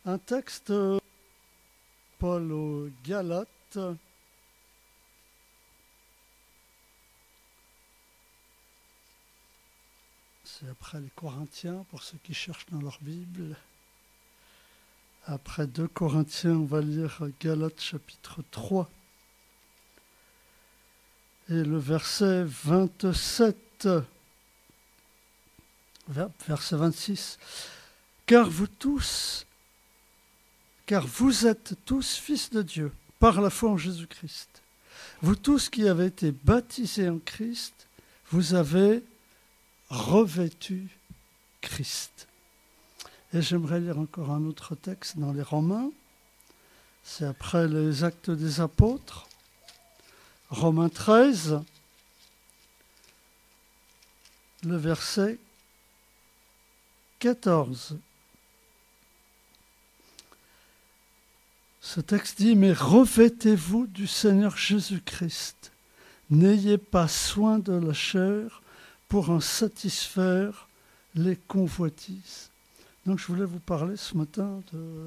Un texte, Paul aux Galates, c'est après les Corinthiens, pour ceux qui cherchent dans leur Bible. Après 2 Corinthiens, on va lire Galates chapitre 3. Et le verset 27, verset 26. Car vous êtes tous fils de Dieu, par la foi en Jésus-Christ. Vous tous qui avez été baptisés en Christ, vous avez revêtu Christ. Et j'aimerais lire encore un autre texte dans les Romains. C'est après les Actes des Apôtres. Romains 13, le verset 14. Ce texte dit « Mais revêtez-vous du Seigneur Jésus-Christ. N'ayez pas soin de la chair pour en satisfaire les convoitises. » Donc je voulais vous parler ce matin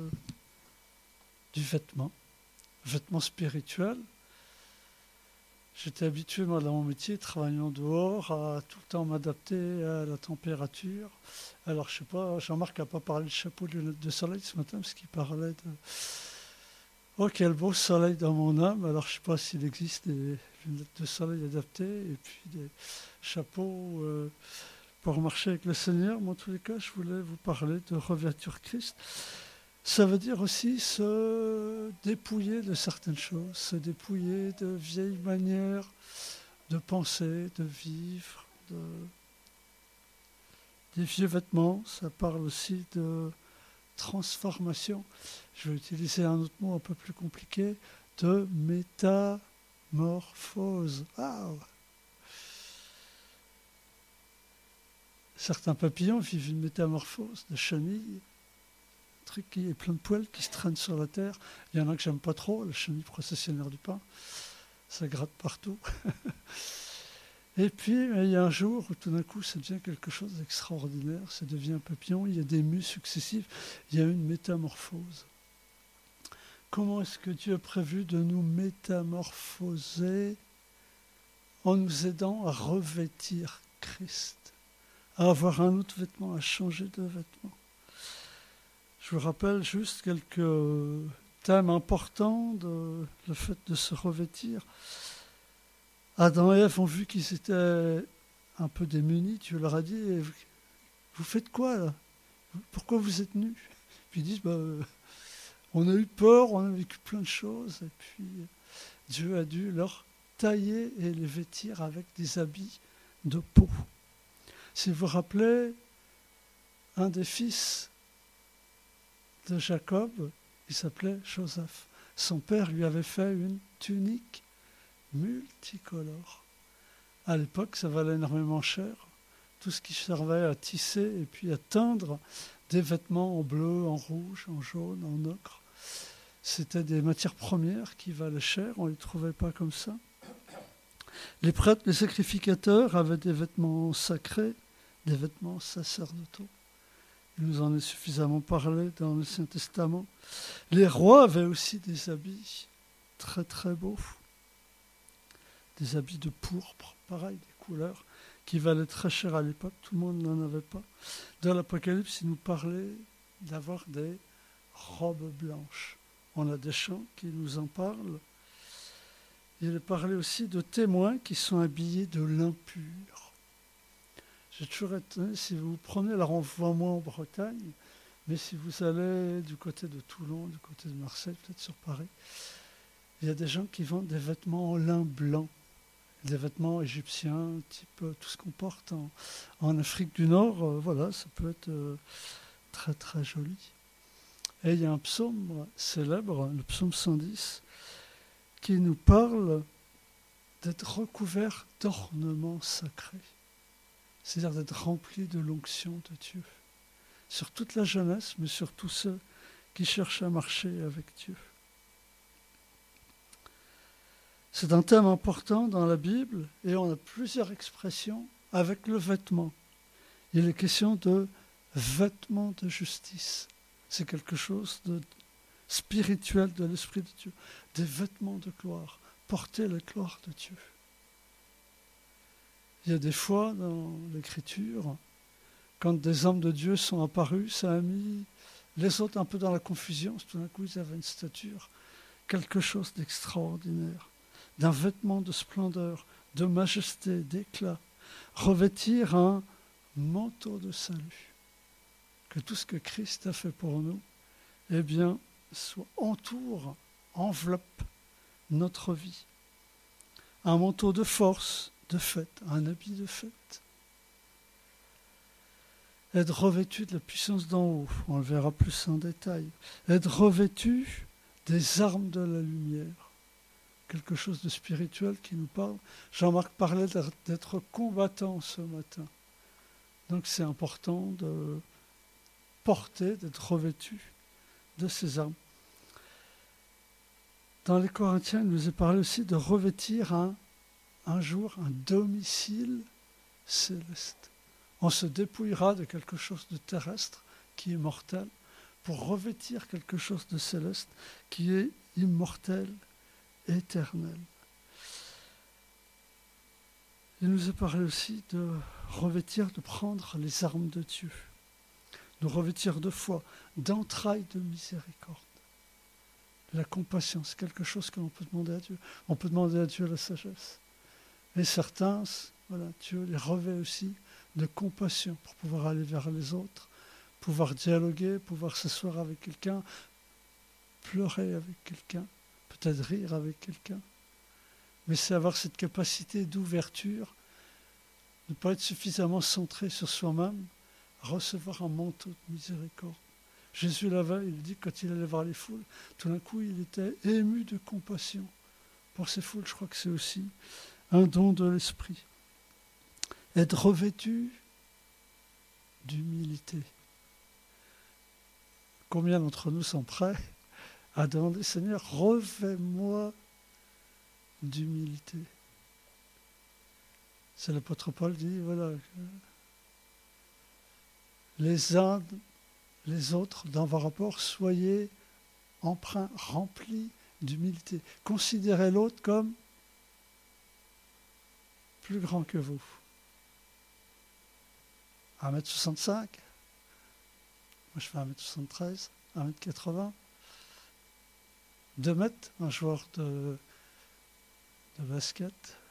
du vêtement spirituel. J'étais habitué, moi, dans mon métier, travaillant dehors, à tout le temps m'adapter à la température. Alors, je sais pas, Jean-Marc n'a pas parlé de chapeau de lunettes de soleil ce matin, parce qu'il parlait de... Oh, quel beau soleil dans mon âme. Alors, je sais pas s'il existe des lunettes de soleil adaptées, et puis des chapeaux pour marcher avec le Seigneur. Mais en tous les cas, je voulais vous parler de revêtir Christ. Ça veut dire aussi se dépouiller de certaines choses, se dépouiller de vieilles manières de penser, de vivre, des vieux vêtements. Ça parle aussi de transformation. Je vais utiliser un autre mot un peu plus compliqué, de métamorphose. Certains papillons vivent une métamorphose de chenille. Truc qui est plein de poils qui se traînent sur la terre. Il y en a que j'aime pas trop, la chenille processionnaire du pain. Ça gratte partout. Et puis, il y a un jour où tout d'un coup, ça devient quelque chose d'extraordinaire. Ça devient un papillon. Il y a des mues successives. Il y a une métamorphose. Comment est-ce que Dieu a prévu de nous métamorphoser en nous aidant à revêtir Christ, à avoir un autre vêtement, à changer de vêtement? Je vous rappelle juste quelques thèmes importants de le fait de se revêtir. Adam et Ève ont vu qu'ils étaient un peu démunis. Dieu leur a dit « Vous faites quoi là? Pourquoi vous êtes nus ?» Puis ils disent on a eu peur, on a vécu plein de choses. » Et puis Dieu a dû leur tailler et les vêtir avec des habits de peau. Si vous vous rappelez, un des fils de Jacob, il s'appelait Joseph. Son père lui avait fait une tunique multicolore. À l'époque, ça valait énormément cher. Tout ce qui servait à tisser et puis à teindre des vêtements en bleu, en rouge, en jaune, en ocre. C'était des matières premières qui valaient cher, on ne les trouvait pas comme ça. Les prêtres, les sacrificateurs avaient des vêtements sacrés, des vêtements sacerdotaux. Il nous en est suffisamment parlé dans l'Ancien Testament. Les rois avaient aussi des habits très très beaux. Des habits de pourpre, pareil, des couleurs qui valaient très cher à l'époque. Tout le monde n'en avait pas. Dans l'Apocalypse, il nous parlait d'avoir des robes blanches. On a des chants qui nous en parlent. Il est parlé aussi de témoins qui sont habillés de l'impur. J'ai toujours étonné, si vous prenez la renvoie-moi en Bretagne, mais si vous allez du côté de Toulon, du côté de Marseille, peut-être sur Paris, il y a des gens qui vendent des vêtements en lin blanc, des vêtements égyptiens, type tout ce qu'on porte en Afrique du Nord. Voilà, ça peut être très très joli. Et il y a un psaume célèbre, le psaume 110, qui nous parle d'être recouvert d'ornements sacrés. C'est-à-dire d'être rempli de l'onction de Dieu. Sur toute la jeunesse, mais sur tous ceux qui cherchent à marcher avec Dieu. C'est un thème important dans la Bible et on a plusieurs expressions avec le vêtement. Il est question de vêtements de justice. c'est quelque chose de spirituel de l'Esprit de Dieu. Des vêtements de gloire, porter la gloire de Dieu. Il y a des fois dans l'Écriture, quand des hommes de Dieu sont apparus, ça a mis les autres un peu dans la confusion. Tout d'un coup, ils avaient une stature, quelque chose d'extraordinaire, d'un vêtement de splendeur, de majesté, d'éclat, revêtir un manteau de salut. Que tout ce que Christ a fait pour nous, eh bien, entoure, enveloppe notre vie. Un manteau de force, de fête, un habit de fête. Être revêtu de la puissance d'en haut, on le verra plus en détail. Être revêtu des armes de la lumière. Quelque chose de spirituel qui nous parle. Jean-Marc parlait d'être combattant ce matin. Donc c'est important de porter, d'être revêtu de ces armes. Dans les Corinthiens, il nous est parlé aussi de revêtir un jour un domicile céleste. On se dépouillera de quelque chose de terrestre qui est mortel pour revêtir quelque chose de céleste qui est immortel, éternel. Il nous est parlé aussi de revêtir, de prendre les armes de Dieu, de revêtir de foi, d'entrailles de miséricorde. La compassion, c'est quelque chose que l'on peut demander à Dieu. On peut demander à Dieu la sagesse. Et certains, voilà, Dieu les revêt aussi de compassion pour pouvoir aller vers les autres, pouvoir dialoguer, pouvoir s'asseoir avec quelqu'un, pleurer avec quelqu'un, peut-être rire avec quelqu'un. Mais c'est avoir cette capacité d'ouverture, ne pas être suffisamment centré sur soi-même, recevoir un manteau de miséricorde. Jésus l'avait, il dit, quand il allait voir les foules, tout d'un coup, il était ému de compassion pour ces foules. Je crois que c'est aussi un don de l'esprit. Être revêtu d'humilité. Combien d'entre nous sont prêts à demander, Seigneur, revêt-moi d'humilité. C'est l'apôtre Paul dit, voilà, les uns, les autres, dans vos rapports, soyez empreints, remplis d'humilité. Considérez l'autre comme plus grand que vous. 1m65, moi je fais 1m73, 1m80, 2 mètres, un joueur de basket.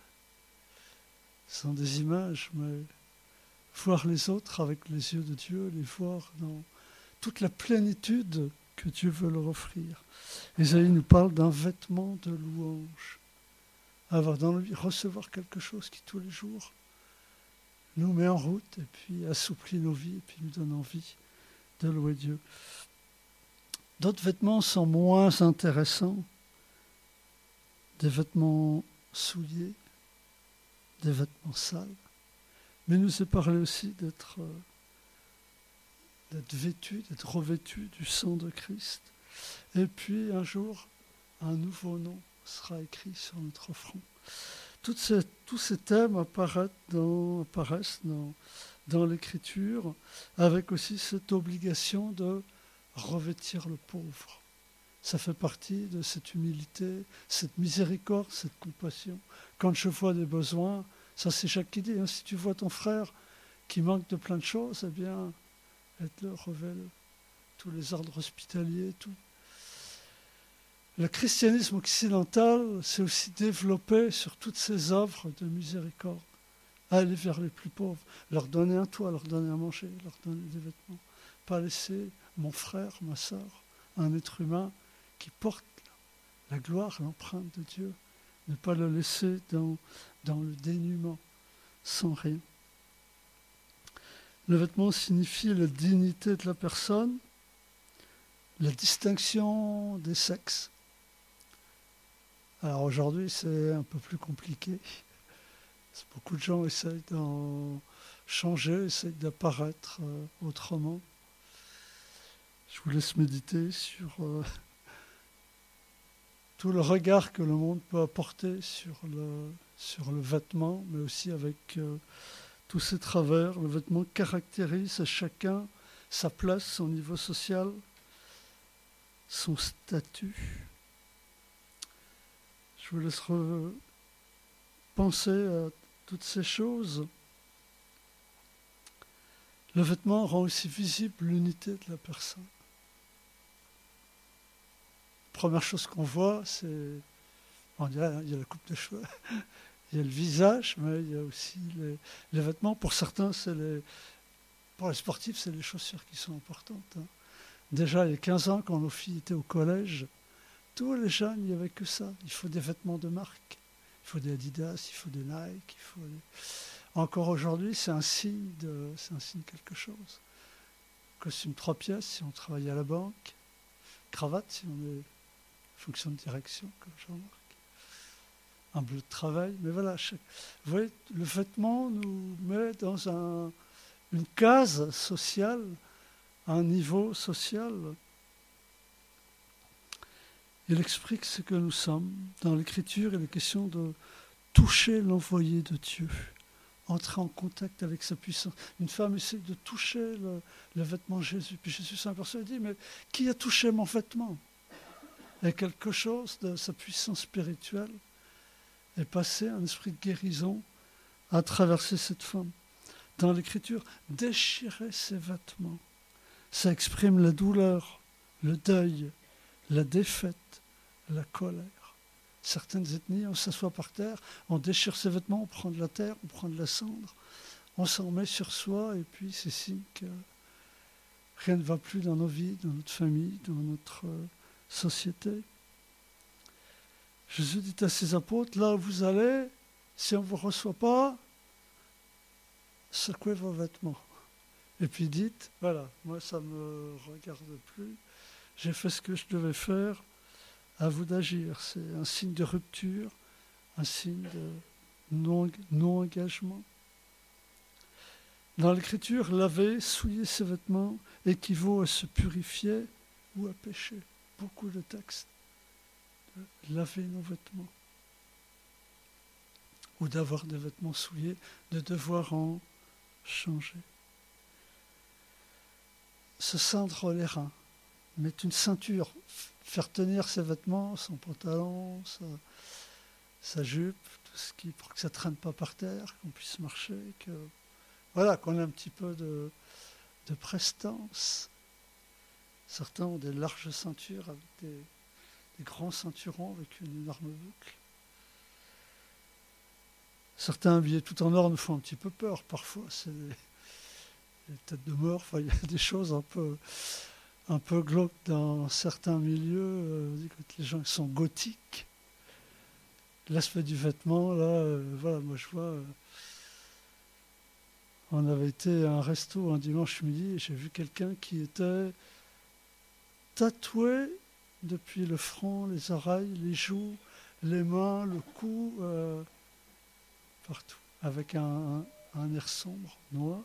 Ce sont des images, mais voir les autres avec les yeux de Dieu, les voir dans toute la plénitude que Dieu veut leur offrir. Ésaïe nous parle d'un vêtement de louange. Avoir dans la vie, recevoir quelque chose qui tous les jours nous met en route et puis assouplit nos vies et puis nous donne envie de louer Dieu. D'autres vêtements sont moins intéressants. Des vêtements souillés, des vêtements sales. Mais il nous est parlé aussi d'être vêtu, d'être revêtu du sang de Christ. Et puis un jour, un nouveau nom sera écrit sur notre front. Tous ces thèmes apparaissent dans l'Écriture, avec aussi cette obligation de revêtir le pauvre. Ça fait partie de cette humilité, cette miséricorde, cette compassion. Quand je vois des besoins, ça c'est Jacques qui dit, hein, si tu vois ton frère qui manque de plein de choses, eh bien, aide-le, revêt-le. Tous les ordres hospitaliers, tout. Le christianisme occidental s'est aussi développé sur toutes ces œuvres de miséricorde. Aller vers les plus pauvres, leur donner un toit, leur donner à manger, leur donner des vêtements. Pas laisser mon frère, ma sœur, un être humain qui porte la gloire, l'empreinte de Dieu, ne pas le laisser dans le dénuement, sans rien. Le vêtement signifie la dignité de la personne, la distinction des sexes. Alors aujourd'hui, c'est un peu plus compliqué. Beaucoup de gens essayent d'en changer, essayent d'apparaître autrement. Je vous laisse méditer sur tout le regard que le monde peut apporter sur le vêtement, mais aussi avec tous ses travers. Le vêtement caractérise à chacun sa place, son niveau social, son statut. Je vous laisse penser à toutes ces choses. Le vêtement rend aussi visible l'unité de la personne. Première chose qu'on voit, c'est... il y a la coupe de cheveux, il y a le visage, mais il y a aussi les vêtements. Pour certains, pour les sportifs, c'est les chaussures qui sont importantes. Déjà, il y a 15 ans, quand nos filles étaient au collège, tous les jeunes, il n'y avait que ça. Il faut des vêtements de marque. Il faut des Adidas, il faut des Nike. Encore aujourd'hui, c'est un signe quelque chose. Costume 3 pièces si on travaille à la banque. Cravate si on est fonction de direction, comme je remarque. Un bleu de travail. Mais voilà, vous voyez, le vêtement nous met dans une case sociale, un niveau social. Il explique ce que nous sommes. Dans l'Écriture, il est question de toucher l'envoyé de Dieu, entrer en contact avec sa puissance. Une femme essaie de toucher le vêtement de Jésus. Puis Jésus s'aperçoit et dit, mais qui a touché mon vêtement? Et quelque chose de sa puissance spirituelle est passé, un esprit de guérison a traversé cette femme. Dans l'Écriture, déchirer ses vêtements, ça exprime la douleur, le deuil, la défaite, la colère. Certaines ethnies, on s'assoit par terre, on déchire ses vêtements, on prend de la terre, on prend de la cendre, on s'en met sur soi et puis c'est signe que rien ne va plus dans nos vies, dans notre famille, dans notre société. Jésus dit à ses apôtres, là où vous allez, si on ne vous reçoit pas, secouez vos vêtements. Et puis dites, voilà, moi ça ne me regarde plus, j'ai fait ce que je devais faire, à vous d'agir. C'est un signe de rupture, un signe de non-engagement. Dans l'Écriture, laver, souiller ses vêtements équivaut à se purifier ou à pécher. Beaucoup de textes. Laver nos vêtements. Ou d'avoir des vêtements souillés, de devoir en changer. Se ceindre les reins, mettre une ceinture, faire tenir ses vêtements, son pantalon, sa jupe, tout ce pour que ça ne traîne pas par terre, qu'on puisse marcher, qu'on ait un petit peu de prestance. Certains ont des larges ceintures avec des grands ceinturons avec une énorme boucle. Certains habillés tout en or nous font un petit peu peur. Parfois, c'est des têtes de mort. Enfin, il y a des choses un peu glauques dans certains milieux. Quand les gens sont gothiques, l'aspect du vêtement, là, voilà, moi je vois... on avait été à un resto un dimanche midi et j'ai vu quelqu'un qui était tatoué depuis le front, les oreilles, les joues, les mains, le cou, partout, avec un air sombre, noir.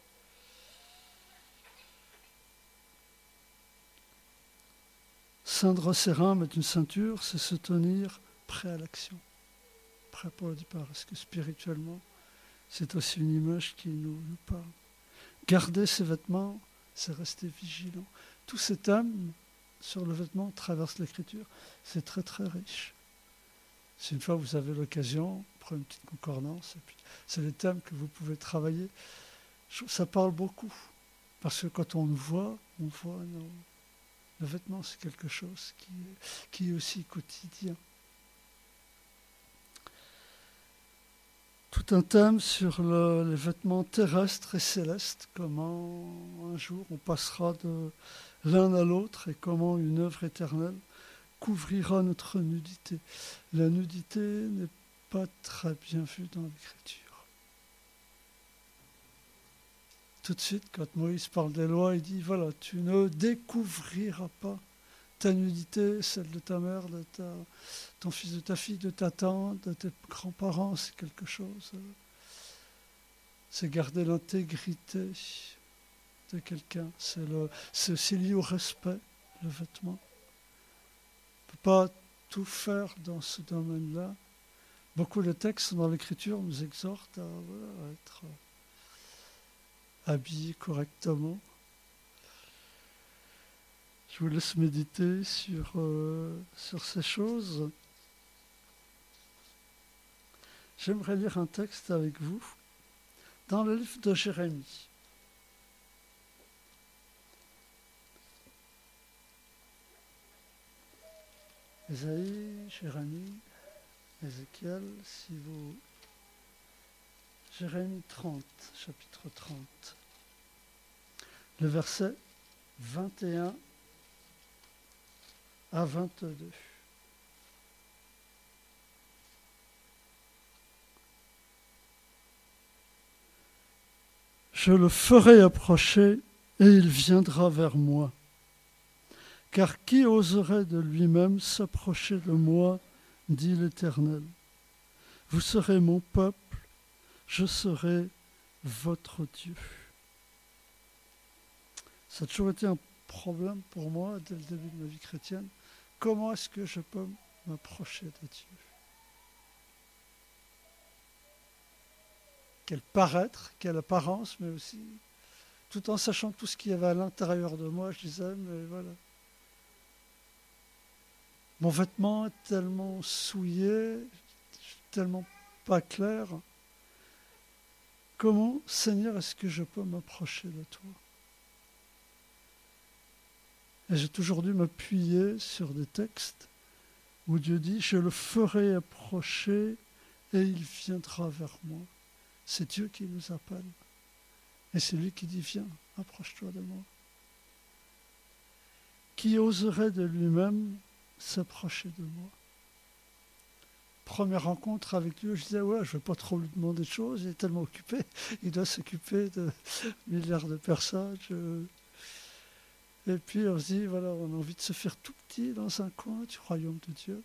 Ceindre ses reins, mettre une ceinture, c'est se tenir prêt à l'action, prêt pour le départ. Parce que spirituellement, c'est aussi une image qui nous parle. Garder ses vêtements, c'est rester vigilant. Tous ces thèmes sur le vêtement traversent l'Écriture. C'est très très riche. Si une fois vous avez l'occasion, prenez une petite concordance. Et puis, c'est les thèmes que vous pouvez travailler. Ça parle beaucoup. Parce que quand on nous voit, on voit le vêtement, c'est quelque chose qui est aussi quotidien. Tout un thème sur les vêtements terrestres et célestes, comment un jour on passera de l'un à l'autre et comment une œuvre éternelle couvrira notre nudité. La nudité n'est pas très bien vue dans l'Écriture. Tout de suite, quand Moïse parle des lois, il dit, voilà, tu ne découvriras pas ta nudité, celle de ta mère, de ton fils, de ta fille, de ta tante, de tes grands-parents, c'est quelque chose. C'est garder l'intégrité de quelqu'un. C'est aussi lié au respect, le vêtement. On ne peut pas tout faire dans ce domaine-là. Beaucoup de textes dans l'Écriture nous exhortent à être habillés correctement. Je vous laisse méditer sur ces choses. J'aimerais lire un texte avec vous dans le livre de Jérémie. Ésaïe, Jérémie, Ézéchiel, si vous... Jérémie 30, chapitre 30. Le verset 21 à 22. Je le ferai approcher et il viendra vers moi. Car qui oserait de lui-même s'approcher de moi, dit l'Éternel. Vous serez mon peuple, je serai votre Dieu. Ça a toujours été un problème pour moi dès le début de ma vie chrétienne. Comment est-ce que je peux m'approcher de Dieu? Quel paraître, quelle apparence, mais aussi, tout en sachant tout ce qu'il y avait à l'intérieur de moi, je disais, mais voilà. Mon vêtement est tellement souillé, tellement pas clair. Comment, Seigneur, est-ce que je peux m'approcher de toi? Et j'ai toujours dû m'appuyer sur des textes où Dieu dit « Je le ferai approcher et il viendra vers moi ». C'est Dieu qui nous appelle. Et c'est lui qui dit « Viens, approche-toi de moi ». Qui oserait de lui-même s'approcher de moi? Première rencontre avec Dieu, je disais, ouais, je ne vais pas trop lui demander de choses, il est tellement occupé, il doit s'occuper de milliards de personnes. Et puis on se dit, voilà, on a envie de se faire tout petit dans un coin du royaume de Dieu.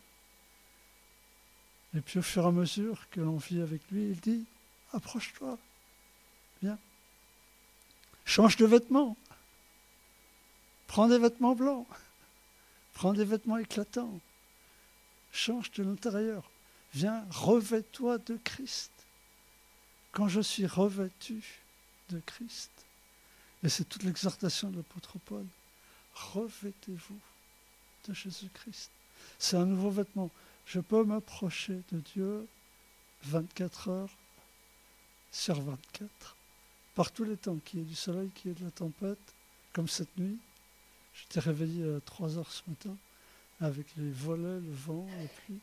Et puis au fur et à mesure que l'on vit avec lui, il dit, approche-toi, viens, change de vêtements, prends des vêtements blancs, prends des vêtements éclatants, change de l'intérieur. Viens, revêt-toi de Christ. Quand je suis revêtu de Christ, et c'est toute l'exhortation de l'apôtre Paul, revêtez-vous de Jésus-Christ. C'est un nouveau vêtement. Je peux m'approcher de Dieu 24 heures sur 24, par tous les temps, qu'il y ait du soleil, qu'il y ait de la tempête, comme cette nuit. J'étais réveillé à 3 heures ce matin, avec les volets, le vent, la pluie.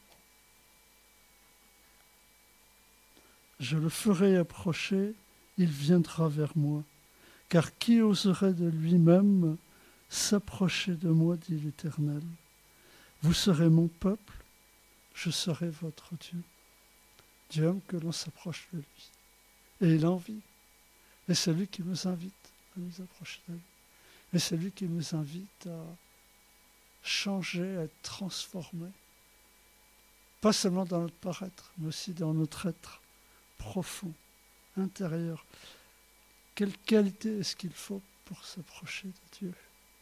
Je le ferai approcher, il viendra vers moi. Car qui oserait de lui-même s'approcher de moi, dit l'Éternel. Vous serez mon peuple, je serai votre Dieu. Dieu aime que l'on s'approche de lui. Et il a envie. Et c'est lui qui nous invite à nous approcher de lui. Et c'est lui qui nous invite à changer, à être transformé. Pas seulement dans notre paraître, mais aussi dans notre être profond, intérieur. Quelle qualité est-ce qu'il faut pour s'approcher de Dieu?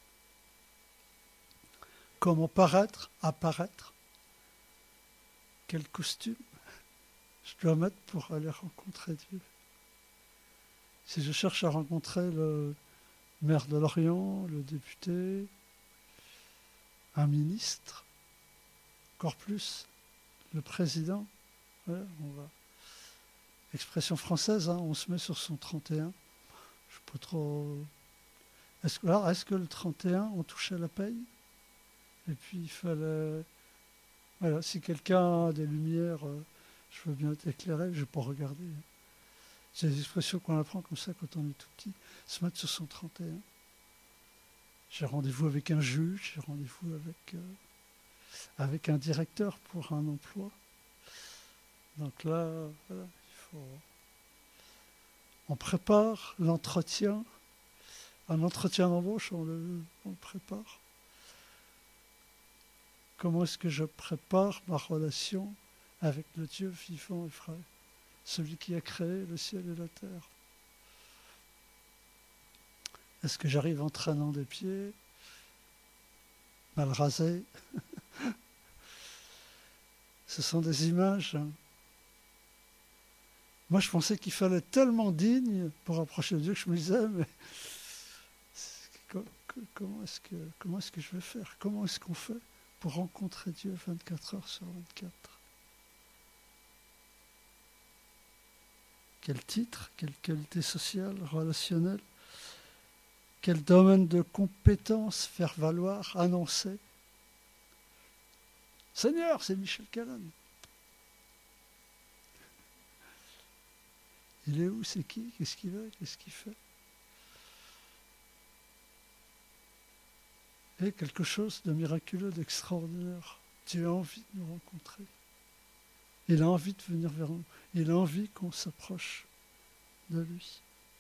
Comment paraître, apparaître? Quel costume je dois mettre pour aller rencontrer Dieu? Si je cherche à rencontrer le maire de Lorient, le député, un ministre, encore plus le président, ouais, on va... Expression française, hein, on se met sur son 31. Je ne sais pas trop... Est-ce que le 31, on touchait la paye? Et puis il fallait... Voilà, si quelqu'un a des lumières, je veux bien être éclairé, je ne vais pas regarder. C'est des expressions qu'on apprend comme ça quand on est tout petit, se mettre sur son 31. J'ai rendez-vous avec un juge, j'ai rendez-vous avec un directeur pour un emploi. Donc là, voilà, on prépare l'entretien. Un entretien d'embauche, on le prépare. Comment est-ce que je prépare ma relation avec le Dieu vivant et vrai, celui qui a créé le ciel et la terre? Est-ce que j'arrive en traînant des pieds, mal rasés? Ce sont des images. Moi, je pensais qu'il fallait être tellement digne pour approcher de Dieu que je me disais, mais comment est-ce que je vais faire? Comment est-ce qu'on fait pour rencontrer Dieu 24 heures sur 24? Quel titre, quelle qualité sociale, relationnelle, quel domaine de compétences faire valoir, annoncer? Seigneur, c'est Michel Calonne. Il est où? C'est qui? Qu'est-ce qu'il veut? Qu'est-ce qu'il fait? Et quelque chose de miraculeux, d'extraordinaire. Dieu a envie de nous rencontrer. Il a envie de venir vers nous. Il a envie qu'on s'approche de lui.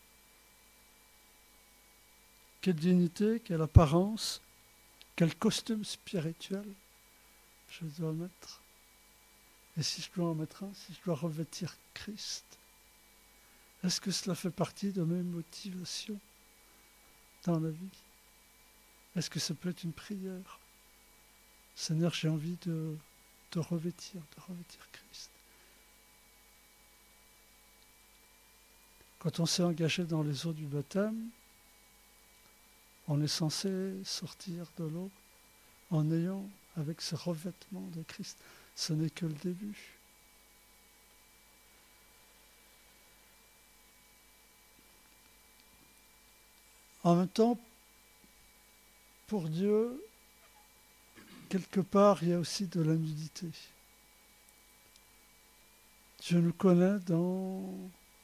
Quelle dignité, quelle apparence, quel costume spirituel je dois mettre. Et si je dois en mettre un, si je dois revêtir Christ, est-ce que cela fait partie de mes motivations dans la vie? Est-ce que ça peut être une prière? Seigneur, j'ai envie de revêtir Christ. Quand on s'est engagé dans les eaux du baptême, on est censé sortir de l'eau en ayant avec ce revêtement de Christ. Ce n'est que le début. En même temps, pour Dieu, quelque part, il y a aussi de la nudité. Dieu nous connaît dans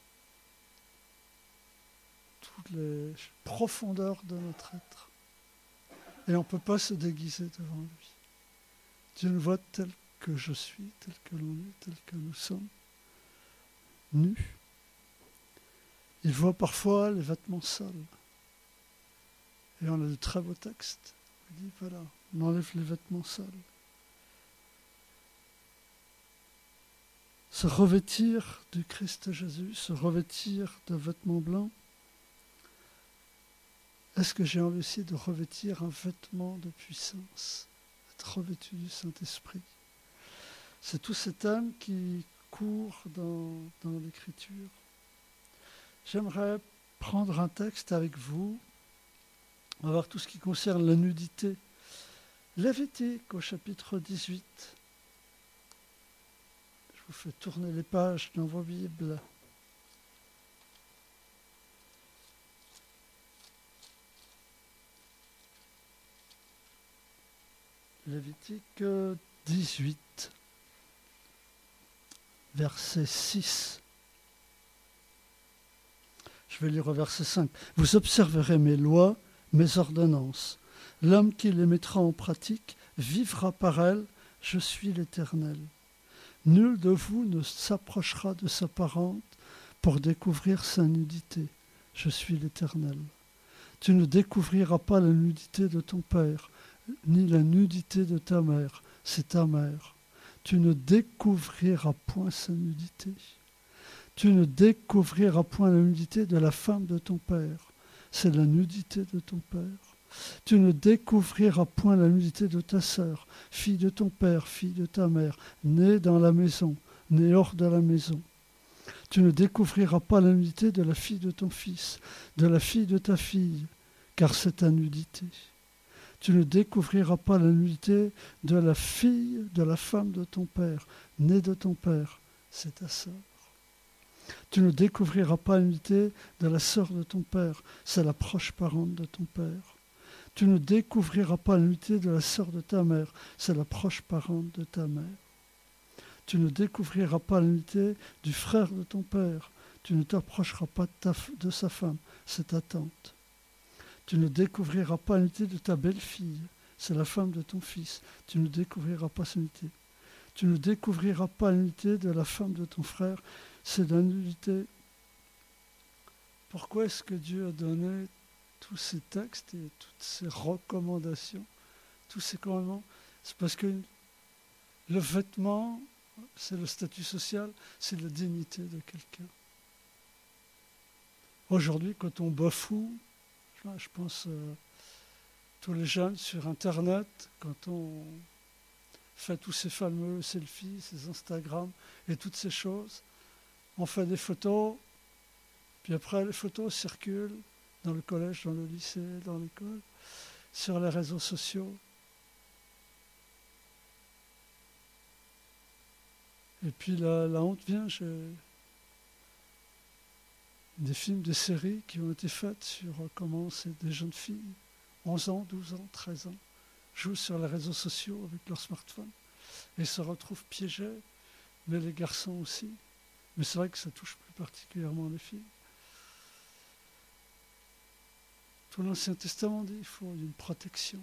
toutes les profondeurs de notre être. Et on ne peut pas se déguiser devant lui. Dieu nous voit tel que je suis, tel que l'on est, tel que nous sommes, nus. Il voit parfois les vêtements sales. Et on a de très beaux textes. Il dit, voilà, on enlève les vêtements sales. Se revêtir du Christ Jésus, se revêtir de vêtements blancs. Est-ce que j'ai envie aussi de revêtir un vêtement de puissance, être revêtu du Saint-Esprit? C'est tous ces thèmes qui courent dans l'Écriture. J'aimerais prendre un texte avec vous. On va voir tout ce qui concerne la nudité. Lévitique au chapitre 18. Je vous fais tourner les pages dans vos Bibles. Lévitique 18, verset 6. Je vais lire au verset 5. Vous observerez mes lois, mes ordonnances. L'homme qui les mettra en pratique vivra par elles. Je suis l'Éternel. Nul de vous ne s'approchera de sa parente pour découvrir sa nudité. Je suis l'Éternel. Tu ne découvriras pas la nudité de ton père, ni la nudité de ta mère, c'est ta mère. Tu ne découvriras point sa nudité. Tu ne découvriras point la nudité de la femme de ton père, c'est la nudité de ton père. Tu ne découvriras point la nudité de ta sœur, fille de ton père, fille de ta mère, née dans la maison, née hors de la maison. Tu ne découvriras pas la nudité de la fille de ton fils, de la fille de ta fille, car c'est ta nudité. Tu ne découvriras pas la nudité de la fille de la femme de ton père, née de ton père, c'est ta sœur. Tu ne découvriras pas la nudité de la sœur de ton père, c'est la proche parente de ton père. Tu ne découvriras pas la nudité de la sœur de ta mère, c'est la proche parente de ta mère. Tu ne découvriras pas la nudité du frère de ton père, tu ne t'approcheras pas de sa femme, c'est ta tante. Tu ne découvriras pas la nudité de ta belle-fille, c'est la femme de ton fils, tu ne découvriras pas sa nudité. Tu ne découvriras pas la nudité de la femme de ton frère, c'est la nudité. Pourquoi est-ce que Dieu a donné tous ces textes et toutes ces recommandations, tous ces commandements? C'est parce que le vêtement, c'est le statut social, c'est la dignité de quelqu'un. Aujourd'hui, quand on bafoue, je pense tous les jeunes sur Internet, quand on fait tous ces fameux selfies, ces Instagram et toutes ces choses, on fait des photos, puis après les photos circulent, dans le collège, dans le lycée, dans l'école, sur les réseaux sociaux. Et puis la honte vient, des films, des séries qui ont été faites sur comment des jeunes filles, 11 ans, 12 ans, 13 ans, jouent sur les réseaux sociaux avec leur smartphone et se retrouvent piégés, mais les garçons aussi. Mais c'est vrai que ça touche plus particulièrement les filles. Tout l'Ancien Testament dit qu'il faut une protection.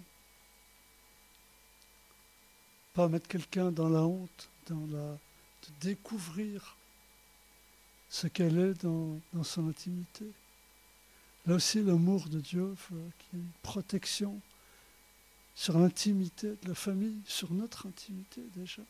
Pas mettre quelqu'un dans la honte, de découvrir ce qu'elle est dans son intimité. Là aussi, l'amour de Dieu veut qu'il y ait une protection sur l'intimité de la famille, sur notre intimité déjà.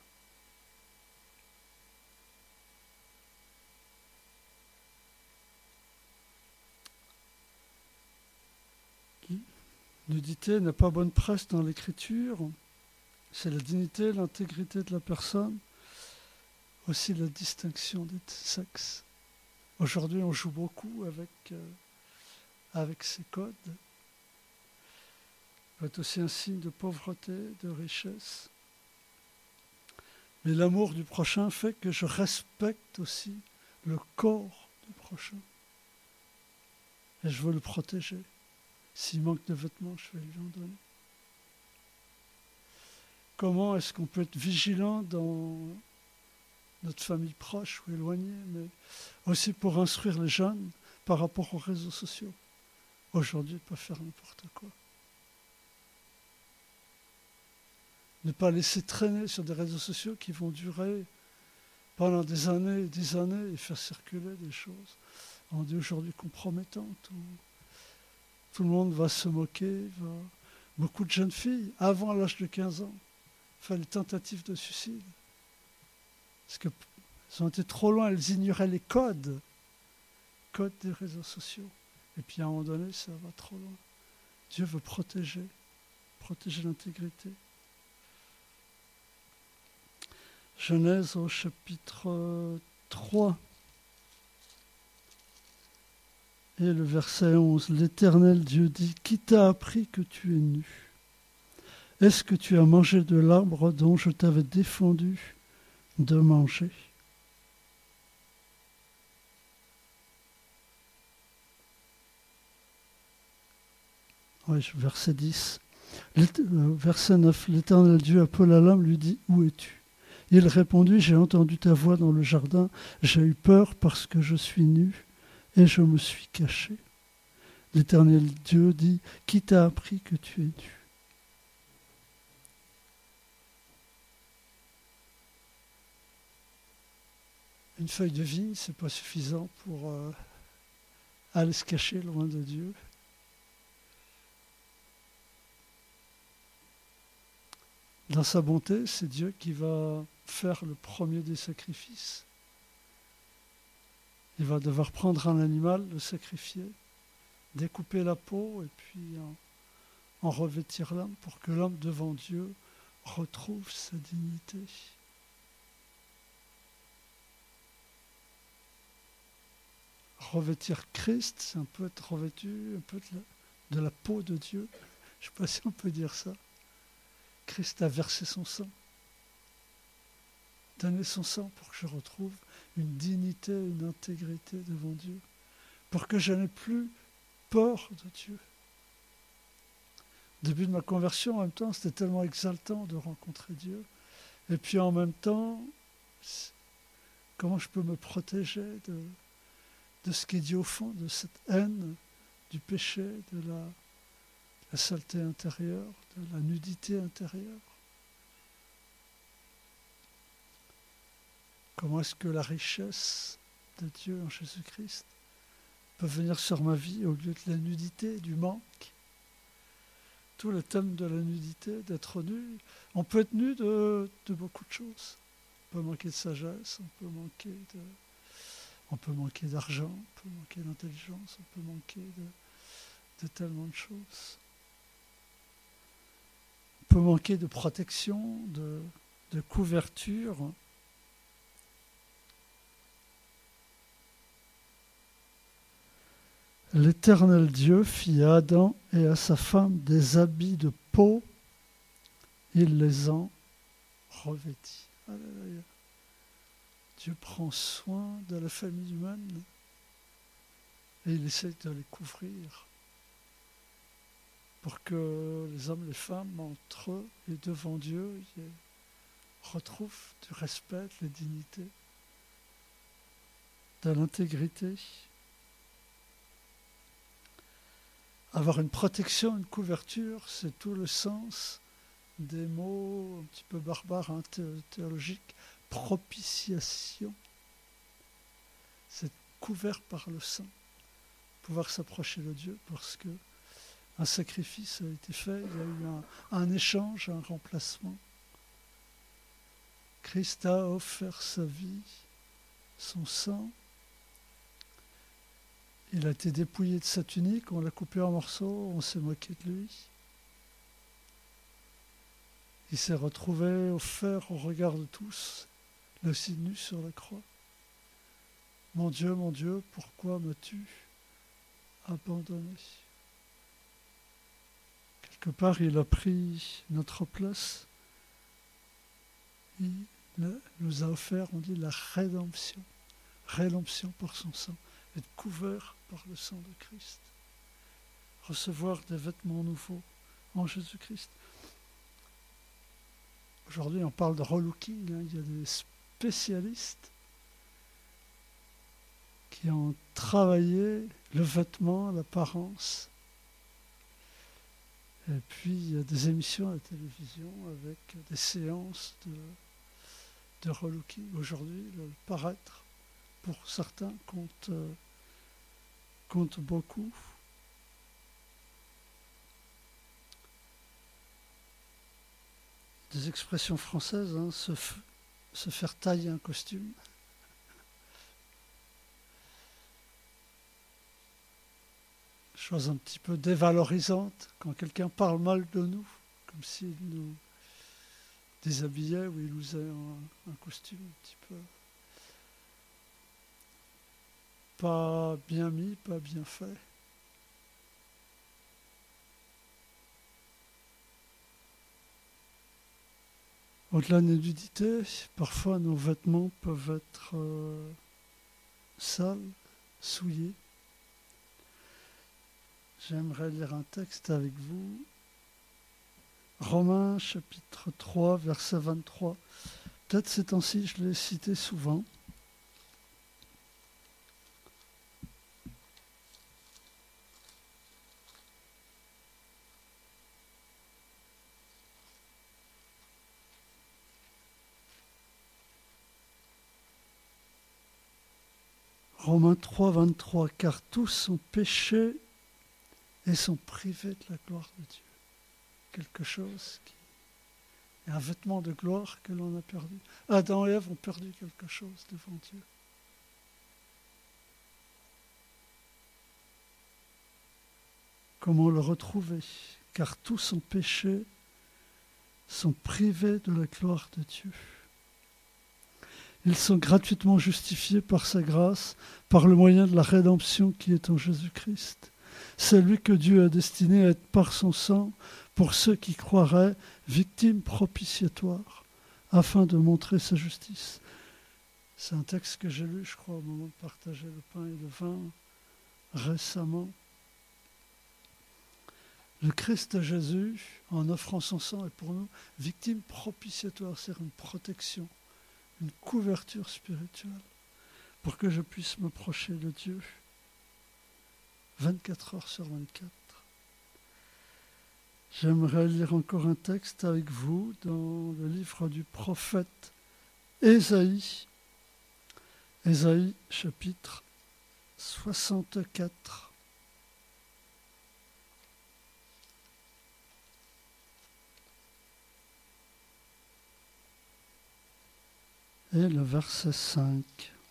Nudité n'a pas bonne presse dans l'Écriture. C'est la dignité, l'intégrité de la personne, aussi la distinction des sexes. Aujourd'hui, on joue beaucoup avec ces codes. Ça peut être aussi un signe de pauvreté, de richesse. Mais l'amour du prochain fait que je respecte aussi le corps du prochain. Et je veux le protéger. S'il manque de vêtements, je vais lui en donner. Comment est-ce qu'on peut être vigilant dans notre famille proche ou éloignée, mais aussi pour instruire les jeunes par rapport aux réseaux sociaux. Aujourd'hui, ne pas faire n'importe quoi. Ne pas laisser traîner sur des réseaux sociaux qui vont durer pendant des années et faire circuler des choses, on dit aujourd'hui compromettantes, où tout le monde va se moquer. Beaucoup de jeunes filles, avant l'âge de 15 ans, font des tentatives de suicide. Parce qu'elles ont été trop loin, elles ignoraient les codes des réseaux sociaux. Et puis à un moment donné, ça va trop loin. Dieu veut protéger l'intégrité. Genèse au chapitre 3 et le verset 11. L'Éternel Dieu dit, qui t'a appris que tu es nu? Est-ce que tu as mangé de l'arbre dont je t'avais défendu de manger? Oui, verset 10. Verset 9. L'Éternel Dieu appela l'homme, lui dit, où es-tu? Il répondit, j'ai entendu ta voix dans le jardin, j'ai eu peur parce que je suis nu et je me suis caché. L'Éternel Dieu dit, qui t'a appris que tu es nu? Une feuille de vigne, ce n'est pas suffisant pour aller se cacher loin de Dieu. Dans sa bonté, c'est Dieu qui va faire le premier des sacrifices. Il va devoir prendre un animal, le sacrifier, découper la peau et puis en revêtir l'âme pour que l'homme devant Dieu retrouve sa dignité. Revêtir Christ, c'est un peu être revêtu un peu de la peau de Dieu. Je ne sais pas si on peut dire ça. Christ a versé son sang, donné son sang pour que je retrouve une dignité, une intégrité devant Dieu, pour que je n'ai plus peur de Dieu. Au début de ma conversion, en même temps, c'était tellement exaltant de rencontrer Dieu. Et puis en même temps, comment je peux me protéger de ce qui est dit au fond, de cette haine, du péché, de la saleté intérieure, de la nudité intérieure. Comment est-ce que la richesse de Dieu en Jésus-Christ peut venir sur ma vie au lieu de la nudité, du manque? Tout le thème de la nudité, d'être nu. On peut être nu de beaucoup de choses. On peut manquer de sagesse, on peut manquer d'argent, on peut manquer d'intelligence, on peut manquer de tellement de choses. On peut manquer de protection, de couverture. L'Éternel Dieu fit à Adam et à sa femme des habits de peau, il les en revêtit. Alléluia. Dieu prend soin de la famille humaine et il essaie de les couvrir pour que les hommes et les femmes, entre eux et devant Dieu, retrouvent du respect, de la dignité, de l'intégrité. Avoir une protection, une couverture, c'est tout le sens des mots un petit peu barbares, théologiques, propitiation. C'est couvert par le sang, pouvoir s'approcher de Dieu parce que un sacrifice a été fait, il y a eu un échange, un remplacement. Christ a offert sa vie, son sang. Il a été dépouillé de sa tunique, on l'a coupé en morceaux, on s'est moqué de lui. Il s'est retrouvé offert au regard de tous, là aussi nu sur la croix. Mon Dieu, pourquoi m'as-tu abandonné ? Quelque part, il a pris notre place. Il nous a offert, on dit, la rédemption. Rédemption par son sang. Être couvert par le sang de Christ. Recevoir des vêtements nouveaux en Jésus-Christ. Aujourd'hui, on parle de relooking. Il y a des spécialistes qui ont travaillé le vêtement, l'apparence. Et puis, il y a des émissions à la télévision avec des séances de relooking. Aujourd'hui, le paraître, pour certains, compte beaucoup. Des expressions françaises, se faire tailler un costume. Chose un petit peu dévalorisante quand quelqu'un parle mal de nous, comme s'il nous déshabillait ou il usait un costume un petit peu pas bien mis, pas bien fait. Au-delà de nudité, parfois nos vêtements peuvent être sales, souillés. J'aimerais lire un texte avec vous. Romains chapitre 3, verset 23. Peut-être ces temps-ci, je l'ai cité souvent. Romains 3, 23. Car tous ont péché et sont privés de la gloire de Dieu. Quelque chose qui est un vêtement de gloire que l'on a perdu. Adam et Ève ont perdu quelque chose devant Dieu. Comment le retrouver ? Car tous ont péché, sont privés de la gloire de Dieu. Ils sont gratuitement justifiés par sa grâce, par le moyen de la rédemption qui est en Jésus-Christ. C'est lui que Dieu a destiné à être par son sang, pour ceux qui croiraient, victime propitiatoire, afin de montrer sa justice. C'est un texte que j'ai lu, je crois, au moment de partager le pain et le vin récemment. Le Christ Jésus, en offrant son sang, est pour nous victime propitiatoire, c'est-à-dire une protection, une couverture spirituelle, pour que je puisse m'approcher de Dieu 24 heures sur 24. J'aimerais lire encore un texte avec vous dans le livre du prophète Ésaïe. Ésaïe, chapitre 64. Et le verset 5.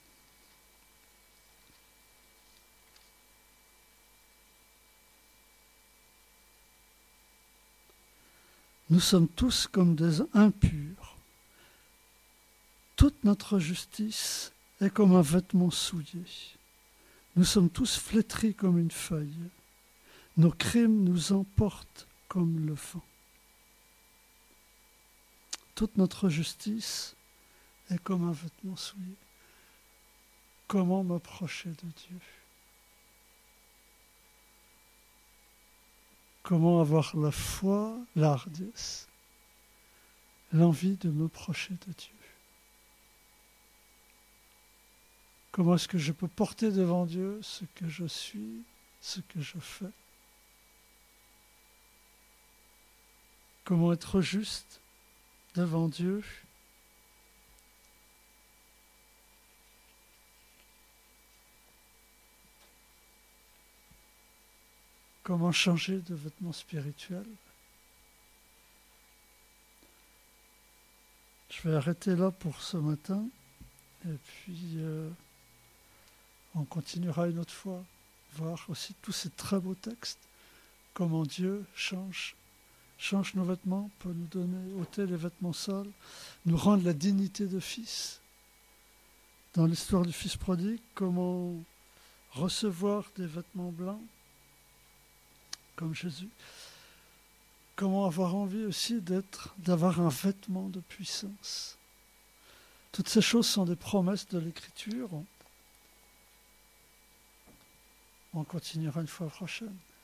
Nous sommes tous comme des impurs. Toute notre justice est comme un vêtement souillé. Nous sommes tous flétris comme une feuille. Nos crimes nous emportent comme le vent. Toute notre justice est comme un vêtement souillé. Comment m'approcher de Dieu? Comment avoir la foi, la hardiesse, l'envie de m'approcher de Dieu? Comment est-ce que je peux porter devant Dieu ce que je suis, ce que je fais? Comment être juste devant Dieu? Comment changer de vêtements spirituels? Je vais arrêter là pour ce matin et puis on continuera une autre fois, voir aussi tous ces très beaux textes, comment Dieu change nos vêtements, peut nous donner, ôter les vêtements sales, nous rendre la dignité de fils. Dans l'histoire du fils prodigue, comment recevoir des vêtements blancs, comme Jésus. Comment avoir envie aussi d'avoir un vêtement de puissance. Toutes ces choses sont des promesses de l'Écriture. On continuera une fois prochaine.